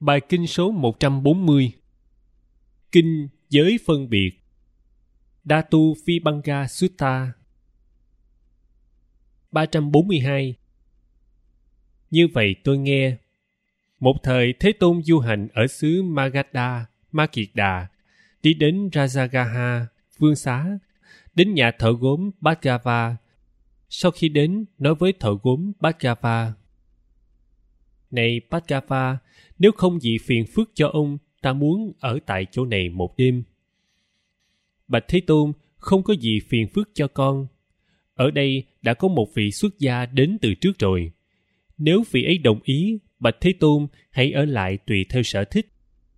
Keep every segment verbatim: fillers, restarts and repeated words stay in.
Bài kinh số một trăm bốn mươi. Kinh giới phân biệt. Dhatu Vibhanga Sutta. ba trăm bốn mươi hai. Như vậy tôi nghe. Một thời Thế Tôn du hành ở xứ Magadha, Ma Kiệt Đà, đi đến Rajagaha, vương xá, đến nhà thợ gốm Bhaggava. Sau khi đến, nói với thợ gốm Bhaggava: Này Bhaggava, nếu không gì phiền phức cho ông, ta muốn ở tại chỗ này một đêm. Bạch Thế Tôn, không có gì phiền phức cho con. Ở đây đã có một vị xuất gia đến từ trước rồi. Nếu vị ấy đồng ý, Bạch Thế Tôn hãy ở lại tùy theo sở thích.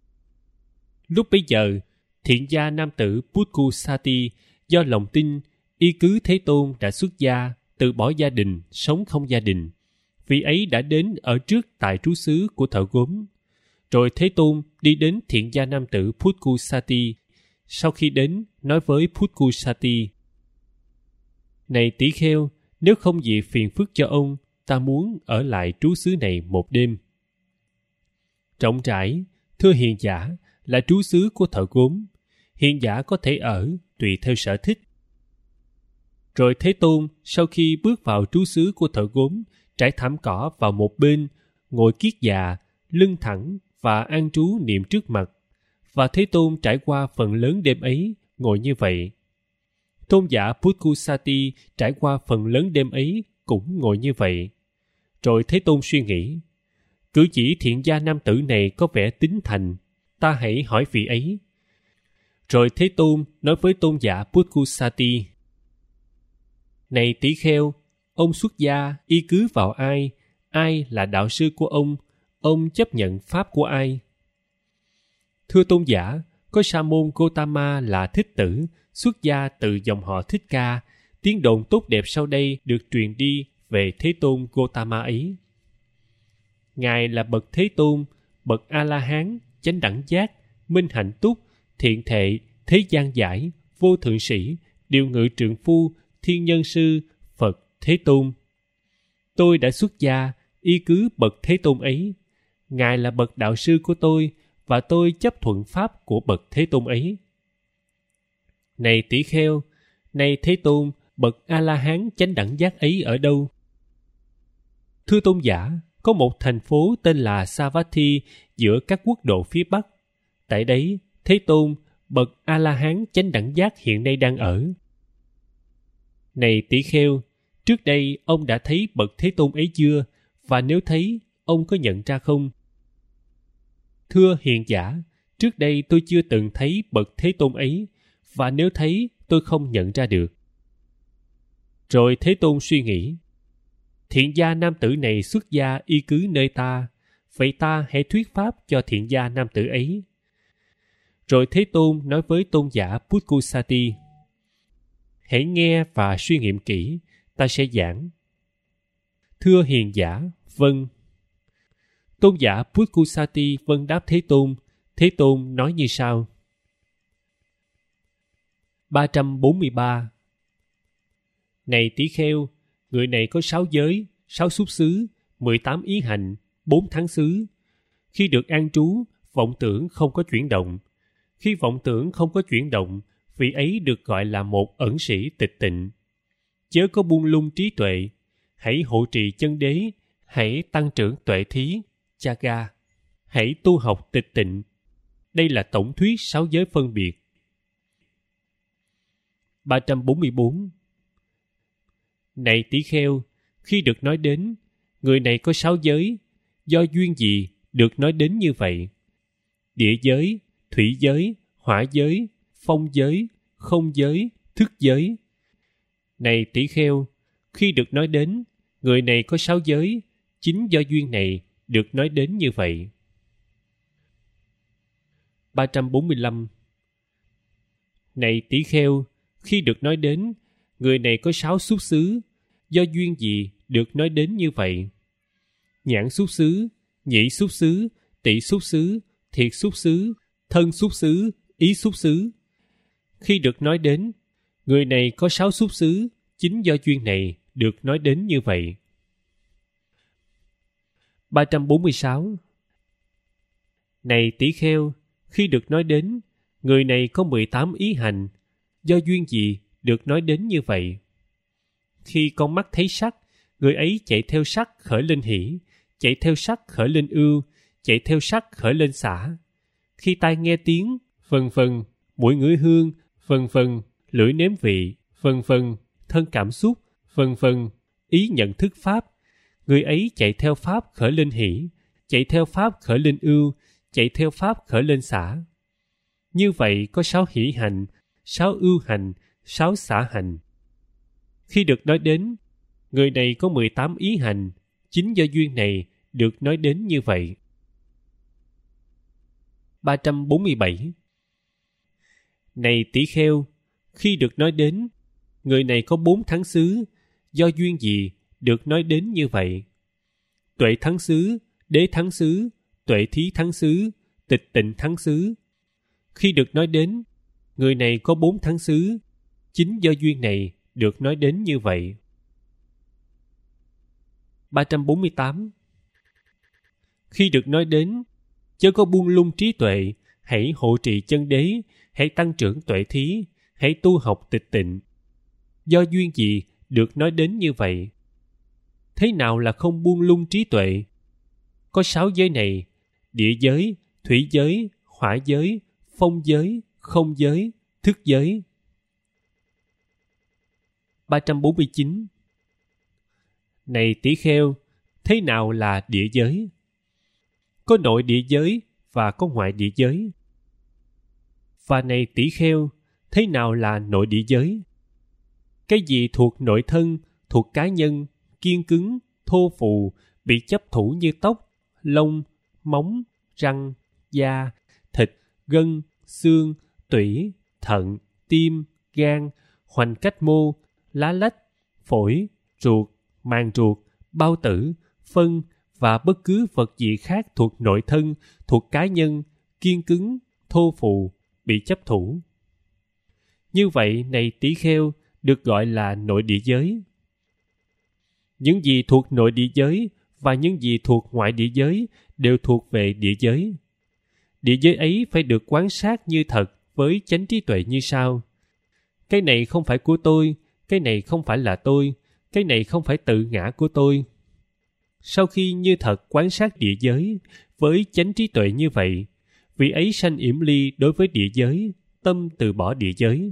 Lúc bấy giờ, thiện gia nam tử Puthkusati do lòng tin y cứ Thế Tôn đã xuất gia, từ bỏ gia đình, sống không gia đình. Vị ấy đã đến ở trước tại trú xứ của thợ gốm. Rồi Thế Tôn đi đến thiện gia nam tử Puthkusati. Sau khi đến, nói với Puthkusati: Này tỷ kheo, nếu không gì phiền phức cho ông, ta muốn ở lại trú xứ này một đêm. Rộng rãi, thưa hiền giả, là trú xứ của thợ gốm. Hiền giả có thể ở tùy theo sở thích. Rồi Thế Tôn sau khi bước vào trú xứ của thợ gốm, trải thảm cỏ vào một bên, ngồi kiết già, lưng thẳng và an trú niệm trước mặt. Và Thế Tôn trải qua phần lớn đêm ấy ngồi như vậy. Tôn giả Puthkusati trải qua phần lớn đêm ấy cũng ngồi như vậy. Rồi Thế Tôn suy nghĩ: Cử chỉ thiện gia nam tử này có vẻ tín thành, ta hãy hỏi vị ấy. Rồi Thế Tôn nói với tôn giả Puthkusati: Này tỷ kheo, ông xuất gia y cứ vào ai, ai là đạo sư của ông, ông chấp nhận pháp của ai? Thưa tôn giả, có sa môn Gotama là thích tử, xuất gia từ dòng họ Thích Ca. Tiếng đồn tốt đẹp sau đây được truyền đi về Thế Tôn Gotama ấy. Ngài là bậc Thế Tôn, bậc A-la-hán, chánh đẳng giác, minh hạnh túc, thiện thệ, thế gian giải, vô thượng sĩ, điều ngự trượng phu, thiên nhân sư, Phật Thế Tôn. Tôi đã xuất gia, y cứ bậc Thế Tôn ấy. Ngài là bậc đạo sư của tôi, và tôi chấp thuận pháp của bậc Thế Tôn ấy. Này tỷ kheo, này Thế Tôn, bậc A-la-hán chánh đẳng giác ấy ở đâu? Thưa tôn giả, có một thành phố tên là Savatthi giữa các quốc độ phía Bắc. Tại đấy, Thế Tôn, bậc A-la-hán chánh đẳng giác hiện nay đang ở. Này tỷ kheo, trước đây ông đã thấy bậc Thế Tôn ấy chưa? Và nếu thấy, ông có nhận ra không? Thưa hiền giả, trước đây tôi chưa từng thấy bậc Thế Tôn ấy, và nếu thấy, tôi không nhận ra được. Rồi Thế Tôn suy nghĩ: Thiện gia nam tử này xuất gia y cứ nơi ta, vậy ta hãy thuyết pháp cho thiện gia nam tử ấy. Rồi Thế Tôn nói với tôn giả Puthkusati: Hãy nghe và suy nghiệm kỹ, ta sẽ giảng. Thưa hiền giả, vâng. Tôn giả Puthkusati vâng đáp Thế Tôn. Thế Tôn nói như sau. ba trăm bốn mươi ba. Này tỷ kheo, người này có sáu giới, sáu xúc xứ, mười tám ý hành, bốn tháng xứ. Khi được an trú, vọng tưởng không có chuyển động. Khi vọng tưởng không có chuyển động, vị ấy được gọi là một ẩn sĩ tịch tịnh. Chớ có buông lung trí tuệ, hãy hộ trì chân đế, hãy tăng trưởng tuệ thí, chaga, hãy tu học tịch tịnh. Đây là tổng thuyết sáu giới phân biệt. ba trăm bốn mươi bốn. Này tỷ kheo, khi được nói đến, người này có sáu giới, do duyên gì được nói đến như vậy? Địa giới, thủy giới, hỏa giới, phong giới, không giới, thức giới. Này tỷ kheo, khi được nói đến, người này có sáu giới, chính do duyên này được nói đến như vậy. ba trăm bốn mươi lăm. Này tỷ kheo, khi được nói đến, người này có sáu xúc xứ, do duyên gì được nói đến như vậy? Nhãn xúc xứ, nhĩ xúc xứ, tỷ xúc xứ, thiệt xúc xứ, thân xúc xứ, ý xúc xứ. Khi được nói đến, người này có sáu xúc xứ, chính do duyên này được nói đến như vậy. ba trăm bốn mươi sáu. Này tỷ kheo, khi được nói đến, người này có mười tám ý hành, do duyên gì được nói đến như vậy? Khi con mắt thấy sắc, người ấy chạy theo sắc khởi lên hỷ, chạy theo sắc khởi lên ưu, chạy theo sắc khởi lên xả. Khi tai nghe tiếng, vân vân, mũi ngửi hương, vân vân, lưỡi nếm vị, vân vân, thân cảm xúc, vân vân, ý nhận thức pháp, người ấy chạy theo pháp khởi lên hỷ, chạy theo pháp khởi lên ưu, chạy theo pháp khởi lên xả. Như vậy có sáu hỷ hành, sáu ưu hành, sáu xả hành. Khi được nói đến, người này có mười tám ý hành, chính do duyên này được nói đến như vậy. ba trăm bốn mươi bảy. Này tỷ kheo, khi được nói đến, người này có bốn thắng xứ, do duyên gì được nói đến như vậy? Tuệ thắng xứ, đế thắng xứ, tuệ thí thắng xứ, tịch tịnh thắng xứ. Khi được nói đến, người này có bốn thắng xứ, chính do duyên này được nói đến như vậy. ba trăm bốn mươi tám. Khi được nói đến, chớ có buông lung trí tuệ, hãy hộ trì chân đế, hãy tăng trưởng tuệ thí, hãy tu học tịch tịnh. Do duyên gì được nói đến như vậy? Thế nào là không buông lung trí tuệ? Có sáu giới này: địa giới, thủy giới, hỏa giới, phong giới, không giới, thức giới. ba trăm bốn mươi chín. Này tỷ kheo, thế nào là địa giới? Có nội địa giới và có ngoại địa giới. Và này tỷ kheo, thế nào là nội địa giới? Cái gì thuộc nội thân, thuộc cá nhân, kiên cứng, thô phù, bị chấp thủ như tóc, lông, móng, răng, da, thịt, gân, xương, tủy, thận, tim, gan, hoành cách mô, lá lách, phổi, ruột, màng ruột, bao tử, phân và bất cứ vật gì khác thuộc nội thân, thuộc cá nhân, kiên cứng, thô phù, bị chấp thủ. Như vậy, này tỷ kheo, được gọi là nội địa giới. Những gì thuộc nội địa giới và những gì thuộc ngoại địa giới đều thuộc về địa giới. Địa giới ấy phải được quan sát như thật với chánh trí tuệ như sau: cái này không phải của tôi, cái này không phải là tôi, cái này không phải tự ngã của tôi. Sau khi như thật quan sát địa giới với chánh trí tuệ như vậy, vị ấy sanh yểm ly đối với địa giới, tâm từ bỏ địa giới.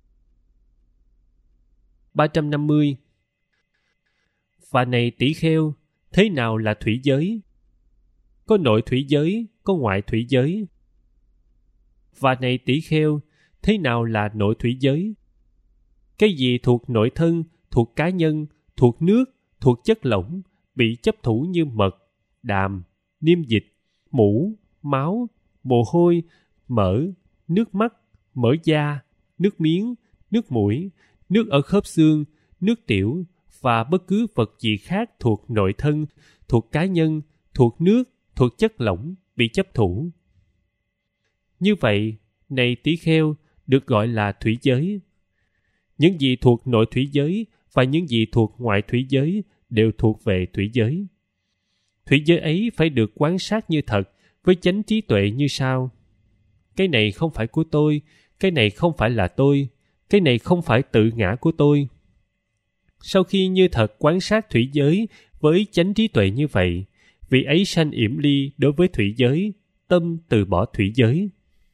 ba trăm năm mươi. Và này tỷ kheo, thế nào là thủy giới? Có nội thủy giới, có ngoại thủy giới. Và này tỷ kheo, thế nào là nội thủy giới? Cái gì thuộc nội thân, thuộc cá nhân, thuộc nước, thuộc chất lỏng, bị chấp thủ như mật, đàm, niêm dịch, mũ, máu, mồ hôi, mỡ, nước mắt, mỡ da, nước miếng, nước mũi, nước ở khớp xương, nước tiểu và bất cứ vật gì khác thuộc nội thân, thuộc cá nhân, thuộc nước, thuộc chất lỏng bị chấp thủ. Như vậy, này tỷ kheo, được gọi là thủy giới. Những gì thuộc nội thủy giới và những gì thuộc ngoại thủy giới đều thuộc về thủy giới. Thủy giới ấy phải được quan sát như thật với chánh trí tuệ như sau: cái này không phải của tôi, cái này không phải là tôi, cái này không phải tự ngã của tôi. Sau khi như thật quan sát thủy giới với chánh trí tuệ như vậy, vị ấy sanh yểm ly đối với thủy giới, tâm từ bỏ thủy giới.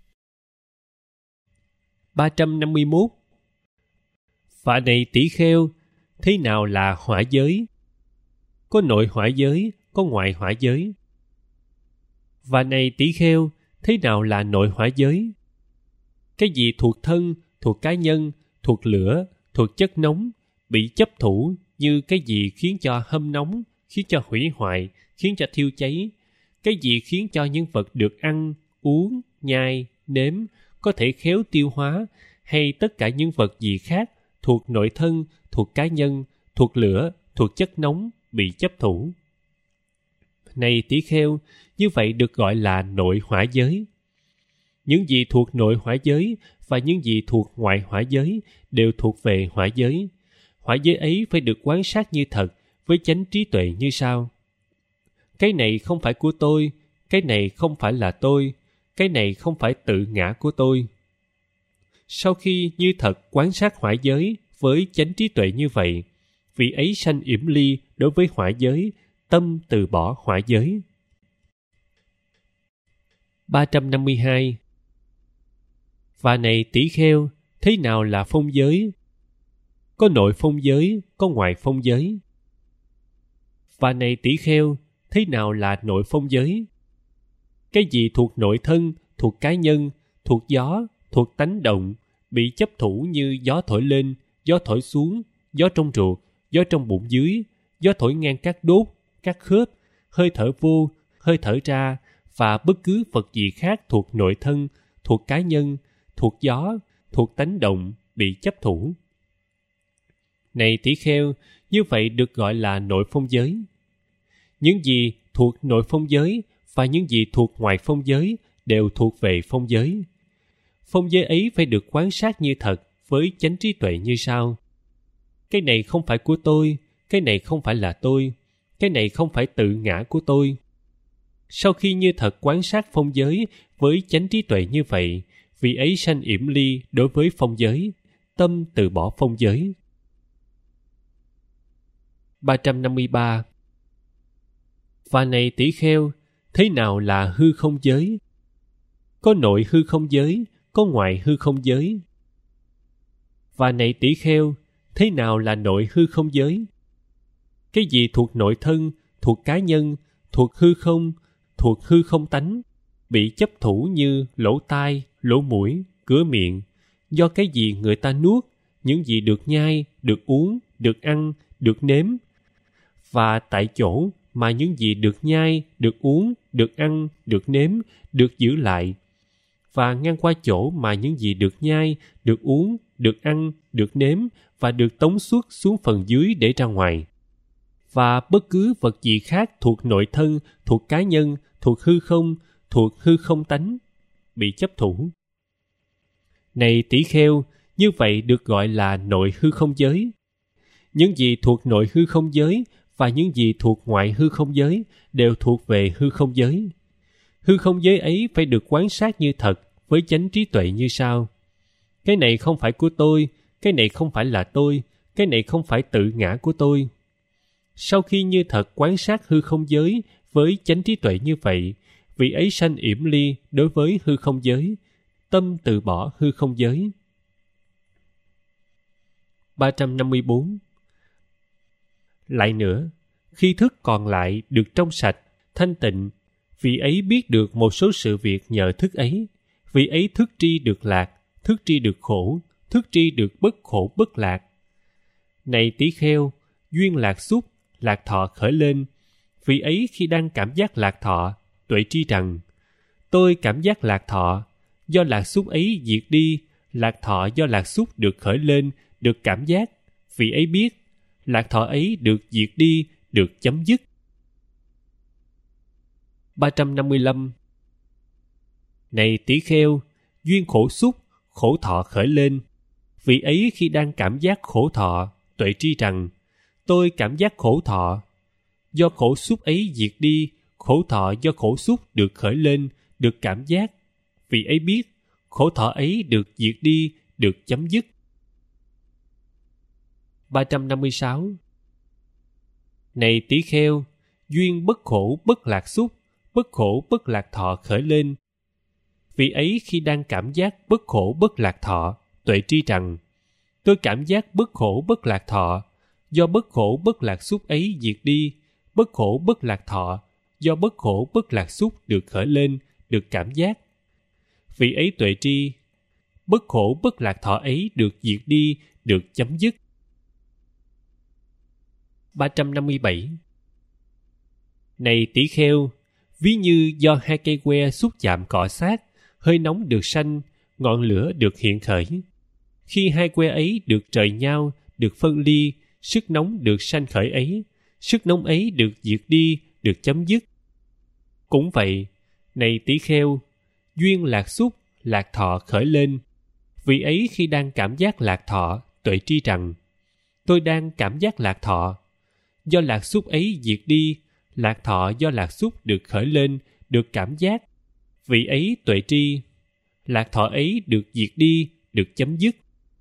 ba trăm năm mươi mốt. Và này tỷ kheo, thế nào là hỏa giới? Có nội hỏa giới, có ngoại hỏa giới. Và này tỷ kheo, thế nào là nội hỏa giới? Cái gì thuộc thân, thuộc cá nhân, thuộc lửa, thuộc chất nóng, bị chấp thủ như cái gì khiến cho hâm nóng, khiến cho hủy hoại, khiến cho thiêu cháy, cái gì khiến cho những vật được ăn, uống, nhai, nếm có thể khéo tiêu hóa, hay tất cả những vật gì khác thuộc nội thân, thuộc cá nhân, thuộc lửa, thuộc chất nóng bị chấp thủ. Này tỷ kheo, như vậy được gọi là nội hỏa giới. Những gì thuộc nội hỏa giới và những gì thuộc ngoại hỏa giới đều thuộc về hỏa giới. Hỏa giới ấy phải được quan sát như thật với chánh trí tuệ như sau: cái này không phải của tôi, cái này không phải là tôi, cái này không phải tự ngã của tôi. Sau khi như thật quán sát hỏa giới với chánh trí tuệ như vậy, vị ấy sanh yểm ly đối với hỏa giới, tâm từ bỏ hỏa giới. ba trăm năm mươi hai. Và này tỷ kheo, thế nào là phong giới? Có nội phong giới, có ngoại phong giới. Và này tỷ kheo, thế nào là nội phong giới? Cái gì thuộc nội thân, thuộc cá nhân, thuộc gió, thuộc tánh động, bị chấp thủ như gió thổi lên, gió thổi xuống, gió trong ruột, gió trong bụng dưới, gió thổi ngang các đốt, các khớp, hơi thở vô, hơi thở ra, và bất cứ vật gì khác thuộc nội thân, thuộc cá nhân, thuộc gió, thuộc tánh động, bị chấp thủ. Này tỷ kheo, như vậy được gọi là nội phong giới. Những gì thuộc nội phong giới và những gì thuộc ngoại phong giới đều thuộc về phong giới. Phong giới ấy phải được quan sát như thật với chánh trí tuệ như sau. Cái này không phải của tôi, cái này không phải là tôi, cái này không phải tự ngã của tôi. Sau khi như thật quan sát phong giới với chánh trí tuệ như vậy, vị ấy sanh yểm ly đối với phong giới, tâm từ bỏ phong giới. ba trăm năm mươi ba. Và này tỷ kheo, thế nào là hư không giới? Có nội hư không giới, có ngoại hư không giới. Và này tỷ kheo, thế nào là nội hư không giới? Cái gì thuộc nội thân, thuộc cá nhân, thuộc hư không, thuộc hư không tánh, bị chấp thủ như lỗ tai, lỗ mũi, cửa miệng, do cái gì người ta nuốt, những gì được nhai, được uống, được ăn, được nếm, và tại chỗ mà những gì được nhai, được uống, được ăn, được nếm, được giữ lại, và ngang qua chỗ mà những gì được nhai, được uống, được ăn, được nếm và được tống suốt xuống phần dưới để ra ngoài. Và bất cứ vật gì khác thuộc nội thân, thuộc cá nhân, thuộc hư không, thuộc hư không tánh, bị chấp thủ. Này tỷ kheo, như vậy được gọi là nội hư không giới. Những gì thuộc nội hư không giới và những gì thuộc ngoại hư không giới đều thuộc về hư không giới. Hư không giới ấy phải được quan sát như thật với chánh trí tuệ như sau. Cái này không phải của tôi, cái này không phải là tôi, cái này không phải tự ngã của tôi. Sau khi như thật quan sát hư không giới với chánh trí tuệ như vậy, vị ấy sanh yểm ly đối với hư không giới, tâm từ bỏ hư không giới. ba trăm năm mươi bốn. Lại nữa, khi thức còn lại được trong sạch, thanh tịnh, vị ấy biết được một số sự việc nhờ thức ấy. Vị ấy thức tri được lạc, thức tri được khổ, thức tri được bất khổ bất lạc. Này tỷ kheo, duyên lạc xúc, lạc thọ khởi lên. Vị ấy khi đang cảm giác lạc thọ, tuệ tri rằng, tôi cảm giác lạc thọ, do lạc xúc ấy diệt đi, lạc thọ do lạc xúc được khởi lên, được cảm giác. Vị ấy biết, lạc thọ ấy được diệt đi, được chấm dứt. ba trăm năm mươi lăm. Này tỷ kheo, duyên khổ xúc, khổ thọ khởi lên. Vị ấy khi đang cảm giác khổ thọ, tuệ tri rằng, tôi cảm giác khổ thọ. Do khổ xúc ấy diệt đi, khổ thọ do khổ xúc được khởi lên, được cảm giác. Vị ấy biết, khổ thọ ấy được diệt đi, được chấm dứt. ba trăm năm mươi sáu. Này tỷ kheo, duyên bất khổ bất lạc xúc, bất khổ bất lạc thọ khởi lên. Vị ấy khi đang cảm giác bất khổ bất lạc thọ, tuệ tri rằng, tôi cảm giác bất khổ bất lạc thọ, do bất khổ bất lạc xúc ấy diệt đi, bất khổ bất lạc thọ, do bất khổ bất lạc xúc được khởi lên, được cảm giác. Vị ấy tuệ tri, bất khổ bất lạc thọ ấy được diệt đi, được chấm dứt. ba trăm năm mươi bảy. Này tỷ kheo, ví như do hai cây que xúc chạm cọ sát, hơi nóng được sanh, ngọn lửa được hiện khởi. Khi hai que ấy được trời nhau, được phân ly, sức nóng được sanh khởi ấy, sức nóng ấy được diệt đi, được chấm dứt. Cũng vậy, này tỷ kheo, duyên lạc xúc, lạc thọ khởi lên. Vị ấy khi đang cảm giác lạc thọ, tuệ tri rằng, tôi đang cảm giác lạc thọ. Do lạc xúc ấy diệt đi, lạc thọ do lạc xúc được khởi lên, được cảm giác, vị ấy tuệ tri. Lạc thọ ấy được diệt đi, được chấm dứt.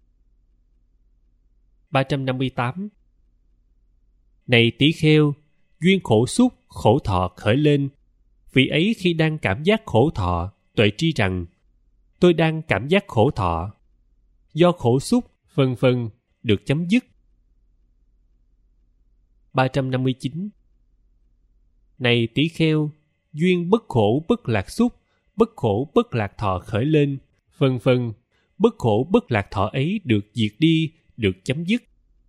ba trăm năm mươi tám. Này tỷ kheo, duyên khổ xúc, khổ thọ khởi lên. Vị ấy khi đang cảm giác khổ thọ, tuệ tri rằng tôi đang cảm giác khổ thọ. Do khổ xúc, vân vân, được chấm dứt. ba trăm năm mươi chín. Này tỷ kheo, duyên bất khổ bất lạc xúc, bất khổ bất lạc thọ khởi lên, vân vân, bất khổ bất lạc thọ ấy được diệt đi, được chấm dứt.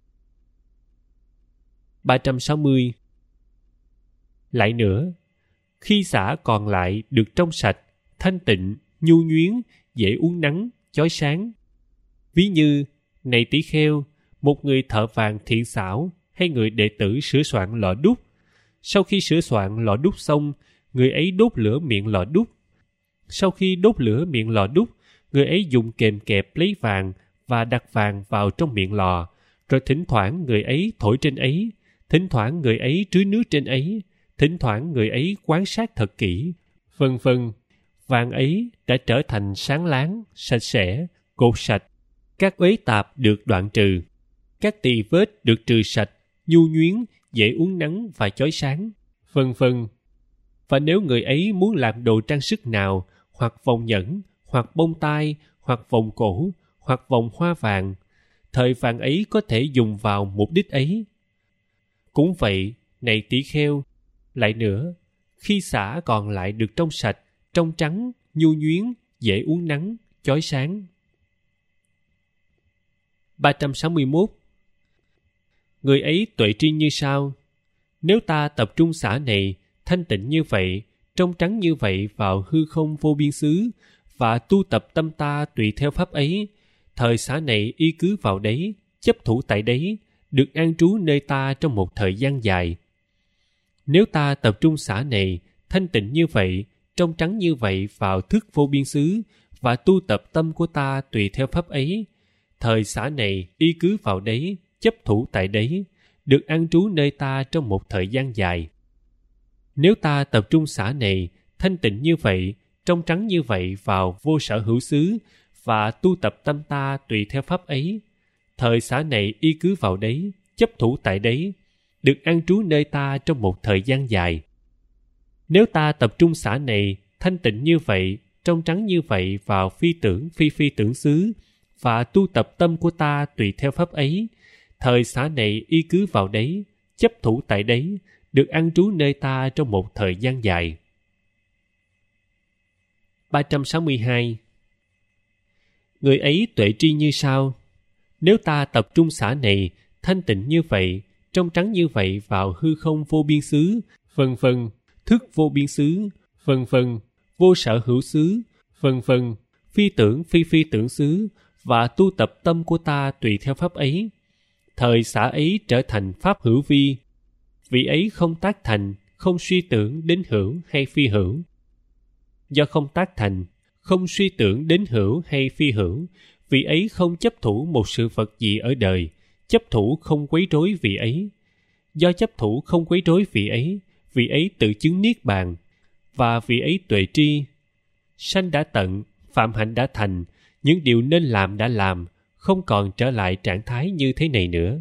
ba trăm sáu mươi. Lại nữa, khi xả còn lại được trong sạch, thanh tịnh, nhu nhuyến, dễ uốn nắn, chói sáng. Ví như, này tỷ kheo, một người thợ vàng thiện xảo hay người đệ tử sửa soạn lò đúc. Sau khi sửa soạn lò đúc xong, người ấy đốt lửa miệng lò đúc. Sau khi đốt lửa miệng lò đúc, người ấy dùng kềm kẹp lấy vàng và đặt vàng vào trong miệng lò, rồi thỉnh thoảng người ấy thổi trên ấy, thỉnh thoảng người ấy trưới nước trên ấy, thỉnh thoảng người ấy quan sát thật kỹ, vân vân. Vàng ấy đã trở thành sáng láng, sạch sẽ, cột sạch. Các uế tạp được đoạn trừ, các tỳ vết được trừ sạch, nhu nhuyến, dễ uốn nắn và chói sáng, vân vân. Và nếu người ấy muốn làm đồ trang sức nào, hoặc vòng nhẫn, hoặc bông tai, hoặc vòng cổ, hoặc vòng hoa vàng, thời vàng ấy có thể dùng vào mục đích ấy. Cũng vậy, này tỷ kheo, lại nữa, khi xả còn lại được trong sạch, trong trắng, nhu nhuyến, dễ uốn nắn, chói sáng. ba trăm sáu mươi mốt. Người ấy tuệ tri như sau: nếu ta tập trung xả này, thanh tịnh như vậy, trong trắng như vậy vào hư không vô biên xứ, và tu tập tâm ta tùy theo pháp ấy, thời xả này y cứ vào đấy, chấp thủ tại đấy, được an trú nơi ta trong một thời gian dài. Nếu ta tập trung xả này, thanh tịnh như vậy, trong trắng như vậy vào thức vô biên xứ, và tu tập tâm của ta tùy theo pháp ấy, thời xả này y cứ vào đấy, chấp thủ tại đấy, được an trú nơi ta trong một thời gian dài. Nếu ta tập trung xả này, thanh tịnh như vậy, trong trắng như vậy vào vô sở hữu xứ, và tu tập tâm ta tùy theo pháp ấy, thời xả này y cứ vào đấy, chấp thủ tại đấy, được an trú nơi ta trong một thời gian dài. Nếu ta tập trung xả này, thanh tịnh như vậy, trong trắng như vậy vào phi tưởng phi phi tưởng xứ, và tu tập tâm của ta tùy theo pháp ấy, thời xả này y cứ vào đấy, chấp thủ tại đấy, được an trú nơi ta trong một thời gian dài. ba trăm sáu mươi hai. Người ấy tuệ tri như sau: nếu ta tập trung xả này, thanh tịnh như vậy, trong trắng như vậy vào hư không vô biên xứ, vân vân, thức vô biên xứ, vân vân, vô sở hữu xứ, vân vân, phi tưởng phi phi tưởng xứ, và tu tập tâm của ta tùy theo pháp ấy, thời xả ấy trở thành pháp hữu vi. Vị ấy không tác thành, không suy tưởng đến hữu hay phi hữu. Do không tác thành, không suy tưởng đến hữu hay phi hữu, vị ấy không chấp thủ một sự vật gì ở đời, chấp thủ không quấy rối vị ấy. Do chấp thủ không quấy rối vị ấy, vị ấy tự chứng niết bàn, và vị ấy tuệ tri. Sanh đã tận, phạm hạnh đã thành, những điều nên làm đã làm, không còn trở lại trạng thái như thế này nữa.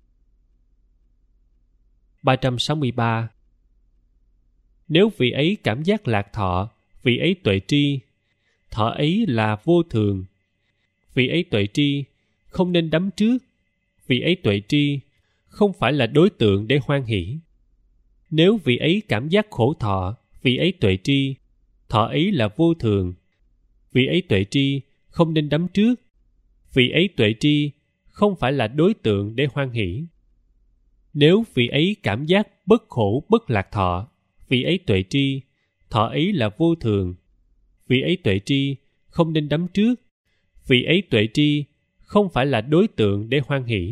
ba trăm sáu mươi ba. Nếu vị ấy cảm giác lạc thọ, vị ấy tuệ tri. Thọ ấy là vô thường. Vị ấy tuệ tri, không nên đắm trước. Vị ấy tuệ tri, không phải là đối tượng để hoan hỷ. Nếu vị ấy cảm giác khổ thọ, vị ấy tuệ tri. Thọ ấy là vô thường. Vị ấy tuệ tri, không nên đắm trước. Vị ấy tuệ tri, không phải là đối tượng để hoan hỷ. Nếu vị ấy cảm giác bất khổ bất lạc thọ, vị ấy tuệ tri. Thọ ấy là vô thường. Vị ấy tuệ tri, không nên đắm trước. Vị ấy tuệ tri, không phải là đối tượng để hoan hỷ.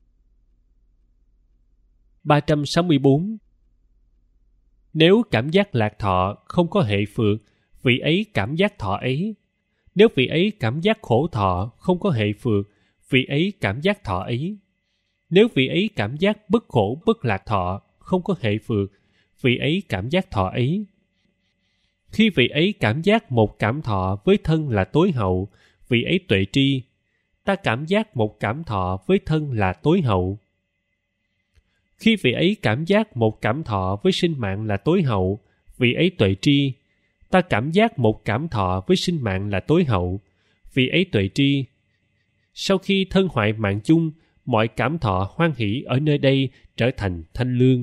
ba trăm sáu mươi bốn. Nếu cảm giác lạc thọ không có hệ phược, vị ấy cảm giác thọ ấy. Nếu vị ấy cảm giác khổ thọ không có hệ phược, vị ấy cảm giác thọ ấy. Nếu vị ấy cảm giác bất khổ bất lạc thọ không có hệ phược, vị ấy cảm giác thọ ấy. Khi vị ấy cảm giác một cảm thọ với thân là tối hậu, vị ấy tuệ tri. Ta cảm giác một cảm thọ với thân là tối hậu. Khi vị ấy cảm giác một cảm thọ với sinh mạng là tối hậu, vị ấy tuệ tri. Ta cảm giác một cảm thọ với sinh mạng là tối hậu, vị ấy tuệ tri. Sau khi thân hoại mạng chung, mọi cảm thọ hoan hỷ ở nơi đây trở thành thanh lương.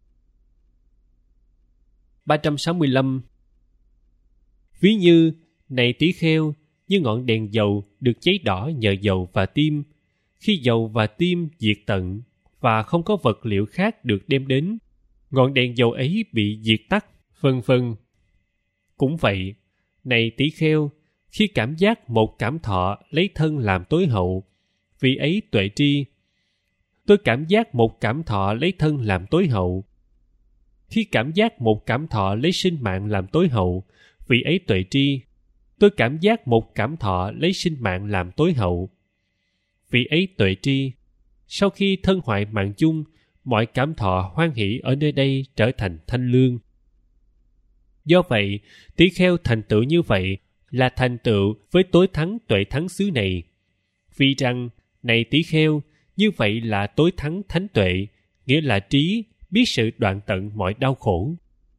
ba trăm sáu mươi lăm. Ví như, này tỷ kheo, như ngọn đèn dầu được cháy đỏ nhờ dầu và tim. Khi dầu và tim diệt tận và không có vật liệu khác được đem đến, ngọn đèn dầu ấy bị diệt tắt, vân vân. Cũng vậy, này tỷ kheo, khi cảm giác một cảm thọ lấy thân làm tối hậu, vị ấy tuệ tri. Tôi cảm giác một cảm thọ lấy thân làm tối hậu. Khi cảm giác một cảm thọ lấy sinh mạng làm tối hậu, vị ấy tuệ tri. Tôi cảm giác một cảm thọ lấy sinh mạng làm tối hậu, vị ấy tuệ tri. Sau khi thân hoại mạng chung, mọi cảm thọ hoan hỷ ở nơi đây trở thành thanh lương. Do vậy, tỷ kheo thành tựu như vậy là thành tựu với tối thắng tuệ thắng xứ này. Vì rằng, này tỷ kheo, như vậy là tối thắng thánh tuệ, nghĩa là trí, biết sự đoạn tận mọi đau khổ.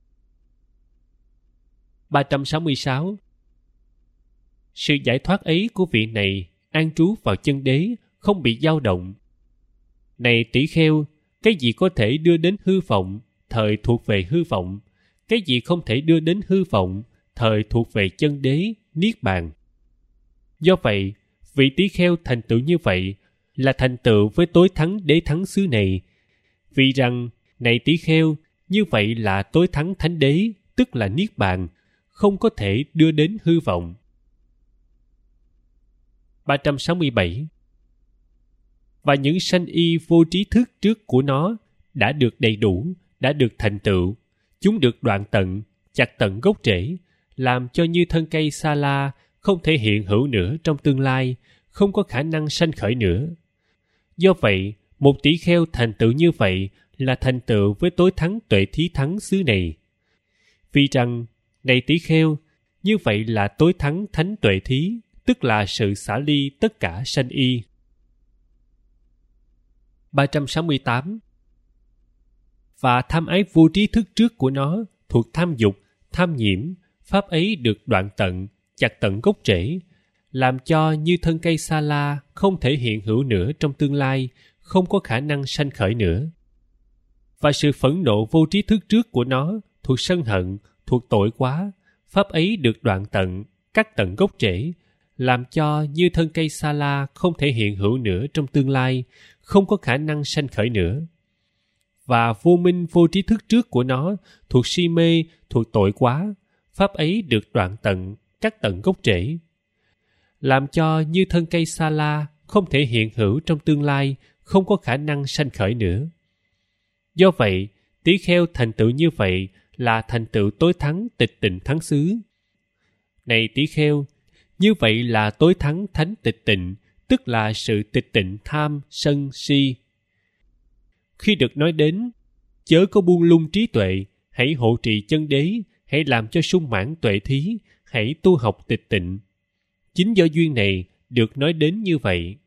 ba trăm sáu mươi sáu. Sự giải thoát ấy của vị này an trú vào chân đế, không bị dao động. Này tỷ kheo, cái gì có thể đưa đến hư vọng, thời thuộc về hư vọng. Cái gì không thể đưa đến hư vọng, thời thuộc về chân đế, niết bàn. Do vậy, vị tỷ kheo thành tựu như vậy là thành tựu với tối thắng đế thắng xứ này. Vì rằng, này tỷ kheo, như vậy là tối thắng thánh đế, tức là niết bàn, không có thể đưa đến hư vọng. ba trăm sáu mươi bảy. Và những sanh y vô trí thức trước của nó đã được đầy đủ, đã được thành tựu. Chúng được đoạn tận, chặt tận gốc rễ, làm cho như thân cây sa la không thể hiện hữu nữa trong tương lai, không có khả năng sanh khởi nữa. Do vậy, một tỷ kheo thành tựu như vậy là thành tựu với tối thắng tuệ thí thắng xứ này. Vì rằng, này tỷ kheo, như vậy là tối thắng thánh tuệ thí, tức là sự xả ly tất cả sanh y. ba trăm sáu mươi tám. Và tham ái vô trí thức trước của nó thuộc tham dục, tham nhiễm, pháp ấy được đoạn tận, chặt tận gốc rễ, làm cho như thân cây sa la không thể hiện hữu nữa trong tương lai, không có khả năng sanh khởi nữa. Và sự phẫn nộ vô trí thức trước của nó thuộc sân hận, thuộc tội quá, pháp ấy được đoạn tận, cắt tận gốc rễ, làm cho như thân cây sa la không thể hiện hữu nữa trong tương lai, không có khả năng sanh khởi nữa. Và vô minh vô trí thức trước của nó thuộc si mê, thuộc tội quá, pháp ấy được đoạn tận, cắt tận gốc rễ, làm cho như thân cây sa la không thể hiện hữu trong tương lai, không có khả năng sanh khởi nữa. Do vậy, tỷ kheo thành tựu như vậy là thành tựu tối thắng tịch tịnh thắng xứ. Này tỷ kheo, như vậy là tối thắng thánh tịch tịnh, tức là sự tịch tịnh tham, sân, si. Khi được nói đến, chớ có buông lung trí tuệ, hãy hộ trì chân đế, hãy làm cho sung mãn tuệ thí, hãy tu học tịch tịnh. Chính do duyên này được nói đến như vậy.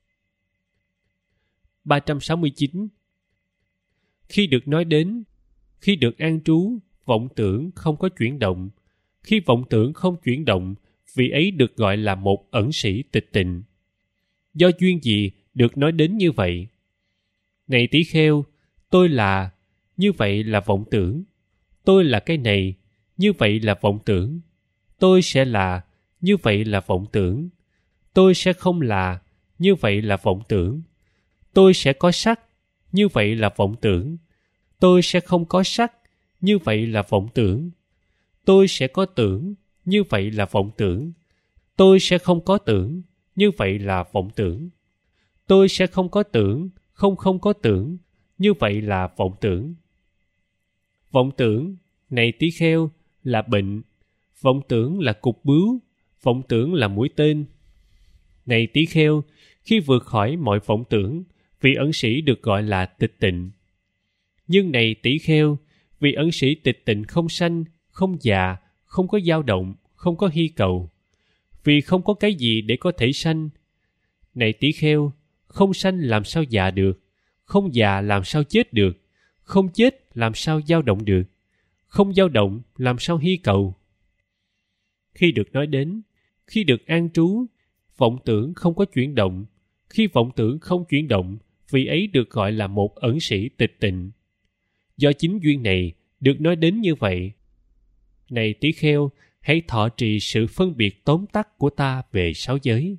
ba trăm sáu mươi chín. Khi được nói đến, khi được an trú, vọng tưởng không có chuyển động. Khi vọng tưởng không chuyển động, vị ấy được gọi là một ẩn sĩ tịch tịnh. Do duyên gì được nói đến như vậy? Này tỷ kheo, tôi là, như vậy là vọng tưởng. Tôi là cái này, như vậy là vọng tưởng. Tôi sẽ là, như vậy là vọng tưởng. Tôi sẽ không là, như vậy là vọng tưởng. Tôi sẽ có sắc, như vậy là vọng tưởng. Tôi sẽ không có sắc, như vậy là vọng tưởng. Tôi sẽ có tưởng, như vậy là vọng tưởng. Tôi sẽ không có tưởng, như vậy là vọng tưởng. Tôi sẽ không có tưởng, không không có tưởng, như vậy là vọng tưởng. Vọng tưởng, này tỷ kheo, là bệnh. Vọng tưởng là cục bướu, vọng tưởng là mũi tên. Này tỷ kheo, khi vượt khỏi mọi vọng tưởng, vị ẩn sĩ được gọi là tịch tịnh. Nhưng này tỷ kheo, vị ẩn sĩ tịch tịnh không sanh, không già, không có dao động, không có hy cầu, vì không có cái gì để có thể sanh. Này tỷ kheo, không sanh làm sao già được, không già làm sao chết được, không chết làm sao dao động được, không dao động làm sao hy cầu. Khi được nói đến, khi được an trú, vọng tưởng không có chuyển động. Khi vọng tưởng không chuyển động, vị ấy được gọi là một ẩn sĩ tịch tịnh. Do chính duyên này được nói đến như vậy. Này tỷ kheo, hãy thọ trì sự phân biệt tóm tắt của ta về sáu giới.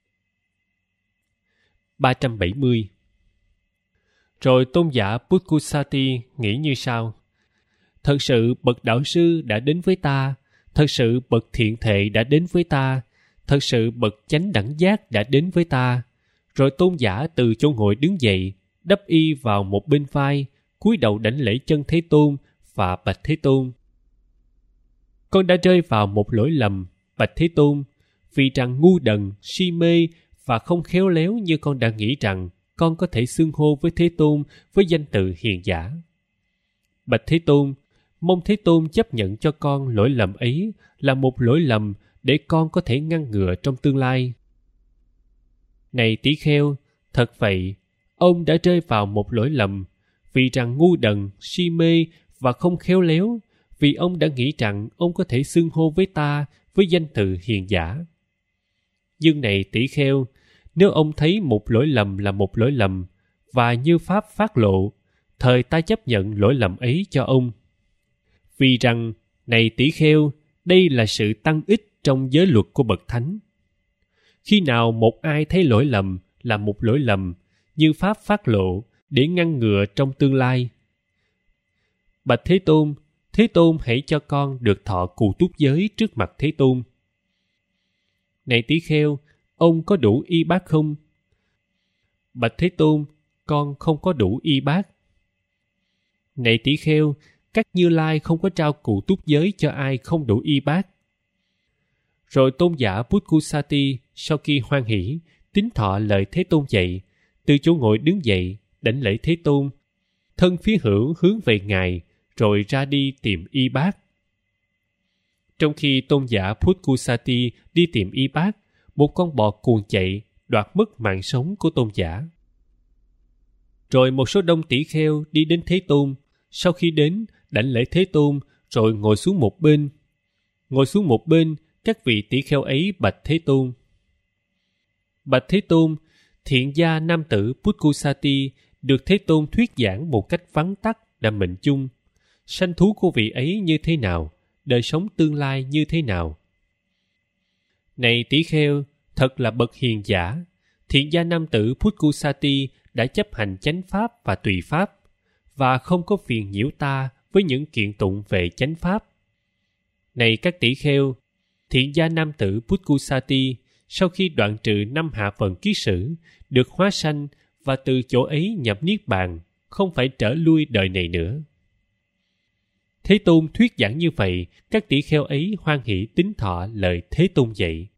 ba trăm bảy mươi. Rồi tôn giả Puthkusati nghĩ như sau: thật sự bậc đạo sư đã đến với ta, thật sự bậc thiện thệ đã đến với ta, thật sự bậc chánh đẳng giác đã đến với ta. Rồi tôn giả từ chỗ ngồi đứng dậy, đắp y vào một bên vai, cúi đầu đảnh lễ chân Thế Tôn và bạch Thế Tôn: con đã rơi vào một lỗi lầm, bạch Thế Tôn, vì rằng ngu đần, si mê và không khéo léo như con đã nghĩ rằng con có thể xưng hô với Thế Tôn với danh từ hiền giả. Bạch Thế Tôn, mong Thế Tôn chấp nhận cho con lỗi lầm ấy là một lỗi lầm để con có thể ngăn ngừa trong tương lai. Này tỷ kheo, thật vậy, ông đã rơi vào một lỗi lầm, vì rằng ngu đần, si mê và không khéo léo, vì ông đã nghĩ rằng ông có thể xưng hô với ta với danh từ hiền giả. Nhưng này tỷ kheo, nếu ông thấy một lỗi lầm là một lỗi lầm, và như Pháp phát lộ, thời ta chấp nhận lỗi lầm ấy cho ông. Vì rằng, này tỷ kheo, đây là sự tăng ích trong giới luật của bậc thánh. Khi nào một ai thấy lỗi lầm là một lỗi lầm, như Pháp phát lộ, để ngăn ngừa trong tương lai. Bạch Thế Tôn, Thế Tôn hãy cho con được thọ cù túc giới trước mặt Thế Tôn. Này tỷ kheo, ông có đủ y bát không? Bạch Thế Tôn, con không có đủ y bát. Này tỷ kheo, các Như Lai không có trao cù túc giới cho ai không đủ y bát. Rồi tôn giả Puthkusati sau khi hoan hỷ, tín thọ lời Thế Tôn dạy, từ chỗ ngồi đứng dậy, đảnh lễ Thế Tôn, thân phía hữu hướng về Ngài, rồi ra đi tìm y bát. Trong khi tôn giả Puthkusati đi tìm y bát, một con bò cuồng chạy đoạt mất mạng sống của tôn giả. Rồi một số đông tỷ kheo đi đến Thế Tôn, sau khi đến đảnh lễ Thế Tôn, rồi ngồi xuống một bên. Ngồi xuống một bên, các vị tỷ kheo ấy bạch Thế Tôn: bạch Thế Tôn, thiện gia nam tử Puthkusati được Thế Tôn thuyết giảng một cách vắn tắt đã mệnh chung. Sanh thú của vị ấy như thế nào? Đời sống tương lai như thế nào? Này tỷ kheo, thật là bậc hiền giả. Thiện gia nam tử Puthkusati đã chấp hành chánh pháp và tùy pháp, và không có phiền nhiễu ta với những kiện tụng về chánh pháp. Này các tỷ kheo, thiện gia nam tử Puthkusati sau khi đoạn trừ năm hạ phần kiết sử, được hóa sanh và từ chỗ ấy nhập niết bàn, không phải trở lui đời này nữa. Thế Tôn thuyết giảng như vậy, các tỷ kheo ấy hoan hỷ tín thọ lời Thế Tôn dạy.